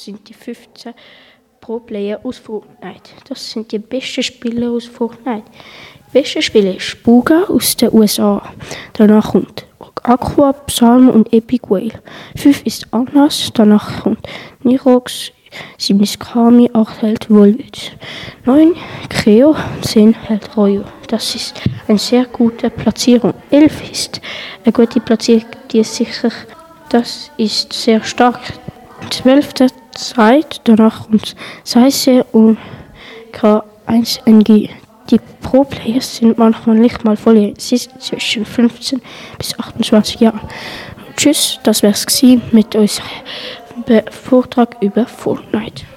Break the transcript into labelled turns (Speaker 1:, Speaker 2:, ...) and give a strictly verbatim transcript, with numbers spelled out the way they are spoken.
Speaker 1: das sind die fünfzehn Pro-Player aus Fortnite. Das sind die besten Spieler aus Fortnite. Die besten Spieler ist Buga aus den U S A. Danach kommt Aqua, Psalm und Epic Whale. fünf ist Anas. Danach kommt Nirox. sieben ist Kami. acht hält Volvitz. neun Creo. zehn hält Royo. Das ist eine sehr gute Platzierung. elf ist eine gute Platzierung, die ist sicher. Das ist sehr stark. zwölf Zeit. Danach kommt Seise und K eins N G. Die Pro-Players sind manchmal nicht mal voll. Sie sind zwischen fünfzehn bis achtundzwanzig Jahren. Tschüss, das wär's gewesen mit unserem Vortrag über Fortnite.